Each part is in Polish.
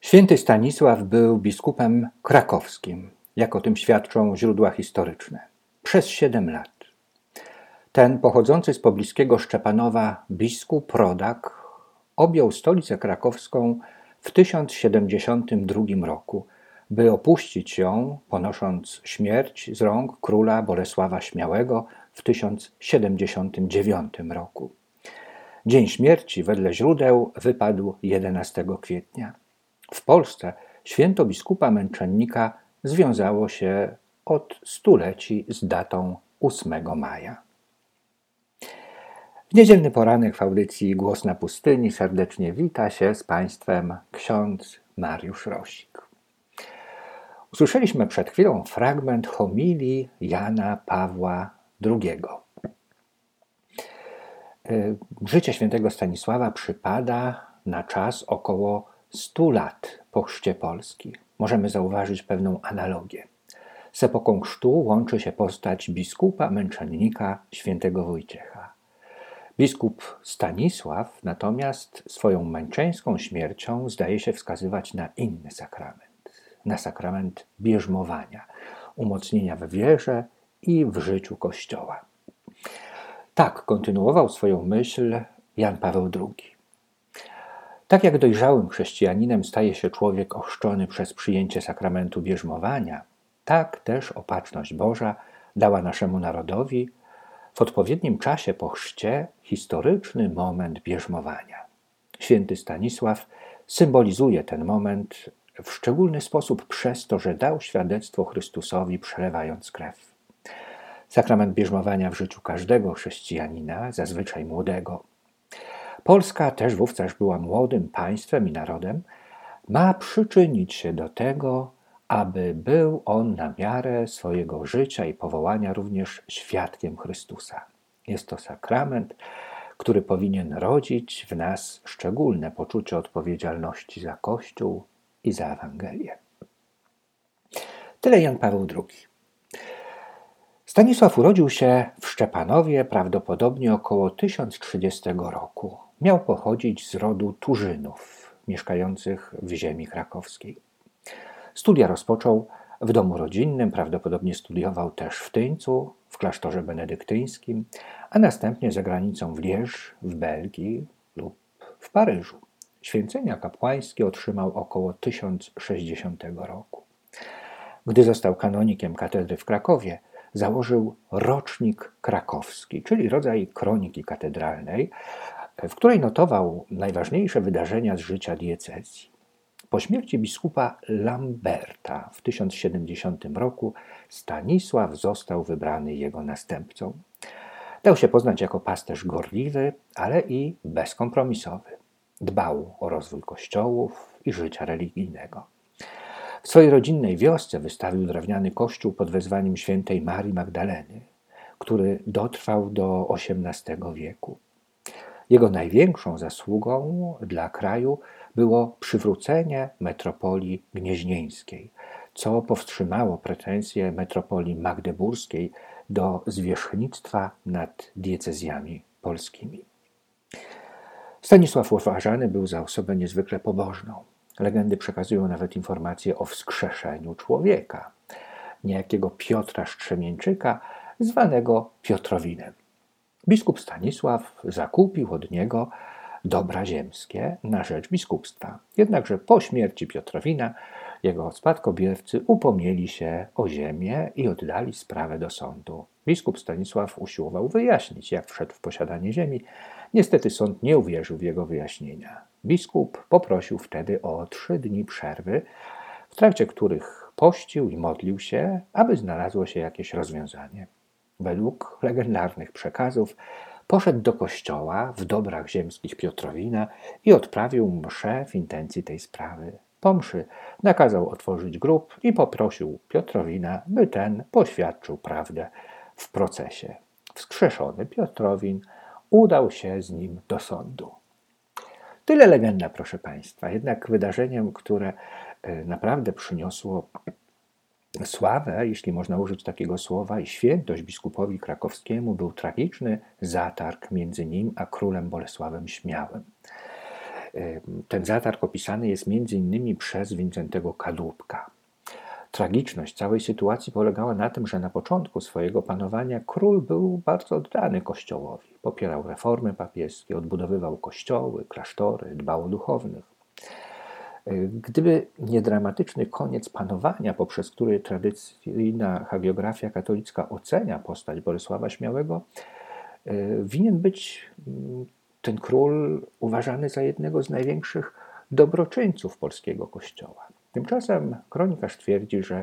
Święty Stanisław był biskupem krakowskim, jak o tym świadczą źródła historyczne, przez 7 lat. Ten pochodzący z pobliskiego Szczepanowa biskup, rodak, objął stolicę krakowską w 1072 roku, by opuścić ją, ponosząc śmierć z rąk króla Bolesława Śmiałego w 1079 roku. Dzień śmierci wedle źródeł wypadł 11 kwietnia. W Polsce święto biskupa męczennika związało się od stuleci z datą 8 maja. W niedzielny poranek w audycji Głos na pustyni serdecznie wita się z Państwem ksiądz Mariusz Rosik. Usłyszeliśmy przed chwilą fragment homilii Jana Pawła II. Życie świętego Stanisława przypada na czas około 100 lat po chrzcie Polski. Możemy zauważyć pewną analogię. Z epoką chrztu łączy się postać biskupa męczennika świętego Wojciecha. Biskup Stanisław natomiast swoją męczeńską śmiercią zdaje się wskazywać na inny sakrament, na sakrament bierzmowania, umocnienia w wierze i w życiu Kościoła. Tak kontynuował swoją myśl Jan Paweł II. Tak jak dojrzałym chrześcijaninem staje się człowiek ochrzczony przez przyjęcie sakramentu bierzmowania, tak też Opatrzność Boża dała naszemu narodowi w odpowiednim czasie po chrzcie historyczny moment bierzmowania. Święty Stanisław symbolizuje ten moment w szczególny sposób przez to, że dał świadectwo Chrystusowi, przelewając krew. Sakrament bierzmowania w życiu każdego chrześcijanina, zazwyczaj młodego, Polska też wówczas była młodym państwem i narodem, ma przyczynić się do tego, aby był on na miarę swojego życia i powołania również świadkiem Chrystusa. Jest to sakrament, który powinien rodzić w nas szczególne poczucie odpowiedzialności za Kościół i za Ewangelię. Tyle Jan Paweł II. Stanisław urodził się w Szczepanowie prawdopodobnie około 1030 roku. Miał pochodzić z rodu Turzynów, mieszkających w ziemi krakowskiej. Studia rozpoczął w domu rodzinnym, prawdopodobnie studiował też w Tyńcu, w klasztorze benedyktyńskim, a następnie za granicą w Liège, w Belgii lub w Paryżu. Święcenia kapłańskie otrzymał około 1060 roku. Gdy został kanonikiem katedry w Krakowie, założył Rocznik Krakowski, czyli rodzaj kroniki katedralnej, w której notował najważniejsze wydarzenia z życia diecezji. Po śmierci biskupa Lamberta w 1070 roku Stanisław został wybrany jego następcą. Dał się poznać jako pasterz gorliwy, ale i bezkompromisowy. Dbał o rozwój kościołów i życia religijnego. W swojej rodzinnej wiosce wystawił drewniany kościół pod wezwaniem świętej Marii Magdaleny, który dotrwał do XVIII wieku. Jego największą zasługą dla kraju było przywrócenie metropolii gnieźnieńskiej, co powstrzymało pretensje metropolii magdeburskiej do zwierzchnictwa nad diecezjami polskimi. Stanisław uważany był za osobę niezwykle pobożną. Legendy przekazują nawet informacje o wskrzeszeniu człowieka, niejakiego Piotra Strzemieńczyka, zwanego Piotrowinem. Biskup Stanisław zakupił od niego dobra ziemskie na rzecz biskupstwa. Jednakże po śmierci Piotrowina jego spadkobiercy upomnieli się o ziemię i oddali sprawę do sądu. Biskup Stanisław usiłował wyjaśnić, jak wszedł w posiadanie ziemi. Niestety sąd nie uwierzył w jego wyjaśnienia. Biskup poprosił wtedy o 3 dni przerwy, w trakcie których pościł i modlił się, aby znalazło się jakieś rozwiązanie. Według legendarnych przekazów poszedł do kościoła w dobrach ziemskich Piotrowina i odprawił mszę w intencji tej sprawy. Po mszy nakazał otworzyć grób i poprosił Piotrowina, by ten poświadczył prawdę w procesie. Wskrzeszony Piotrowin udał się z nim do sądu. Tyle legenda, proszę Państwa. Jednak wydarzeniem, które naprawdę przyniosło sławę, jeśli można użyć takiego słowa, i świętość biskupowi krakowskiemu, był tragiczny zatarg między nim a królem Bolesławem Śmiałym. Ten zatarg opisany jest m.in. przez Wincentego Kadłubka. Tragiczność całej sytuacji polegała na tym, że na początku swojego panowania król był bardzo oddany Kościołowi. Popierał reformy papieskie, odbudowywał kościoły, klasztory, dbał o duchownych. Gdyby nie dramatyczny koniec panowania, poprzez który tradycyjna hagiografia katolicka ocenia postać Bolesława Śmiałego, winien być ten król uważany za jednego z największych dobroczyńców polskiego kościoła. Tymczasem kronikarz twierdzi, że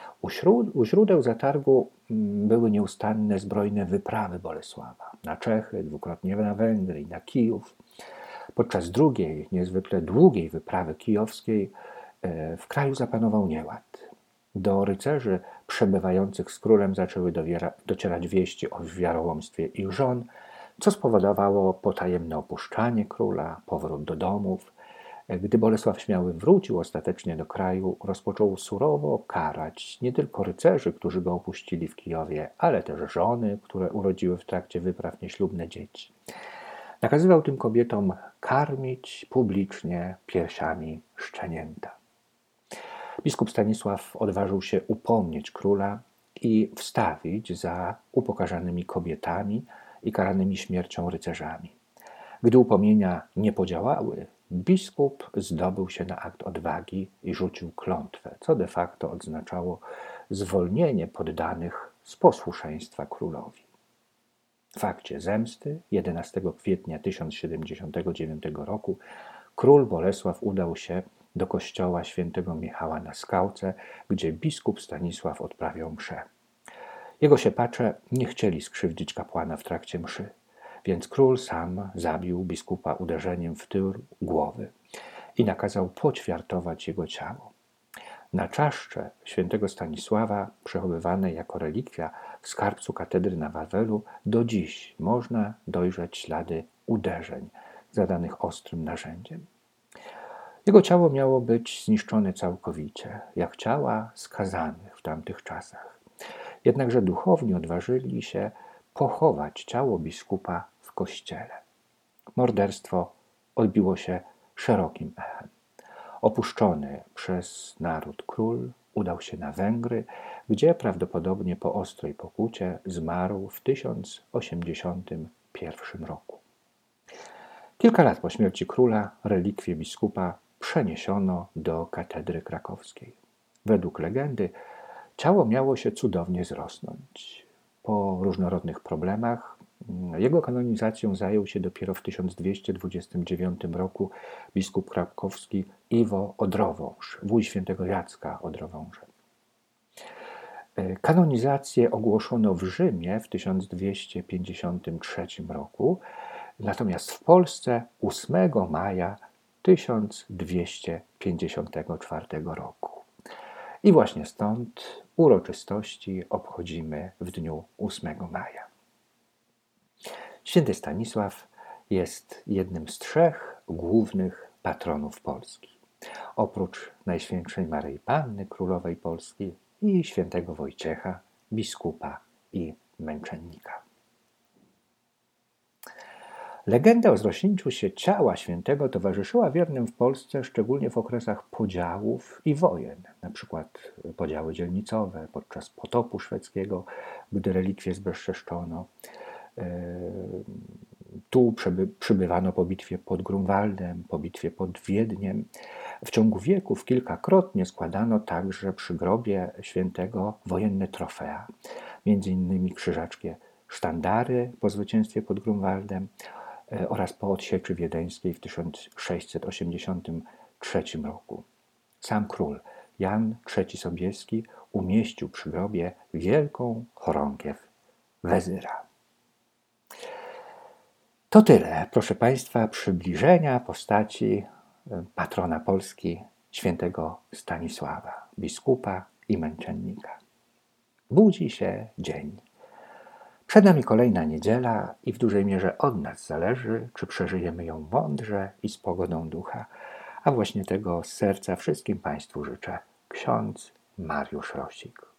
u źródeł zatargu były nieustanne zbrojne wyprawy Bolesława na Czechy, dwukrotnie na Węgry i na Kijów. Podczas drugiej, niezwykle długiej wyprawy kijowskiej w kraju zapanował nieład. Do rycerzy przebywających z królem zaczęły docierać wieści o wiarołomstwie ich żon, co spowodowało potajemne opuszczanie króla, powrót do domów. Gdy Bolesław Śmiały wrócił ostatecznie do kraju, rozpoczął surowo karać nie tylko rycerzy, którzy go opuścili w Kijowie, ale też żony, które urodziły w trakcie wypraw nieślubne dzieci. Nakazywał tym kobietom karmić publicznie piersiami szczenięta. Biskup Stanisław odważył się upomnieć króla i wstawić za upokarzanymi kobietami i karanymi śmiercią rycerzami. Gdy upomnienia nie podziałały, biskup zdobył się na akt odwagi i rzucił klątwę, co de facto oznaczało zwolnienie poddanych z posłuszeństwa królowi. W akcie zemsty 11 kwietnia 1079 roku król Bolesław udał się do kościoła świętego Michała na Skałce, gdzie biskup Stanisław odprawiał mszę. Jego siepacze nie chcieli skrzywdzić kapłana w trakcie mszy, więc król sam zabił biskupa uderzeniem w tył głowy i nakazał poćwiartować jego ciało. Na czaszce świętego Stanisława, przechowywanej jako relikwia w skarbcu katedry na Wawelu, do dziś można dojrzeć ślady uderzeń zadanych ostrym narzędziem. Jego ciało miało być zniszczone całkowicie, jak ciała skazanych w tamtych czasach. Jednakże duchowni odważyli się pochować ciało biskupa w kościele. Morderstwo odbiło się szerokim echem. Opuszczony przez naród król udał się na Węgry, gdzie prawdopodobnie po ostrej pokucie zmarł w 1081 roku. Kilka lat po śmierci króla relikwie biskupa przeniesiono do katedry krakowskiej. Według legendy ciało miało się cudownie zrosnąć. Po różnorodnych problemach jego kanonizacją zajął się dopiero w 1229 roku biskup krakowski Iwo Odrowąż, wuj świętego Jacka Odrowąża. Kanonizację ogłoszono w Rzymie w 1253 roku, natomiast w Polsce 8 maja 1254 roku. I właśnie stąd uroczystości obchodzimy w dniu 8 maja. Święty Stanisław jest jednym z 3 głównych patronów Polski. Oprócz Najświętszej Maryi Panny, Królowej Polski i świętego Wojciecha, biskupa i męczennika. Legenda o zrośnięciu się ciała świętego towarzyszyła wiernym w Polsce szczególnie w okresach podziałów i wojen, na przykład podziały dzielnicowe podczas potopu szwedzkiego, gdy relikwie zbezczeszczono. Tu przybywano po bitwie pod Grunwaldem, po bitwie pod Wiedniem. W ciągu wieków kilkakrotnie składano także przy grobie świętego wojenne trofea, między innymi krzyżackie sztandary po zwycięstwie pod Grunwaldem oraz po odsieczy wiedeńskiej w 1683 roku. Sam król Jan III Sobieski umieścił przy grobie wielką chorągiew wezyra. To tyle, proszę Państwa, przybliżenia postaci patrona Polski, świętego Stanisława, biskupa i męczennika. Budzi się dzień. Przed nami kolejna niedziela i w dużej mierze od nas zależy, czy przeżyjemy ją mądrze i z pogodą ducha, a właśnie tego z serca wszystkim Państwu życzę ksiądz Mariusz Rosik.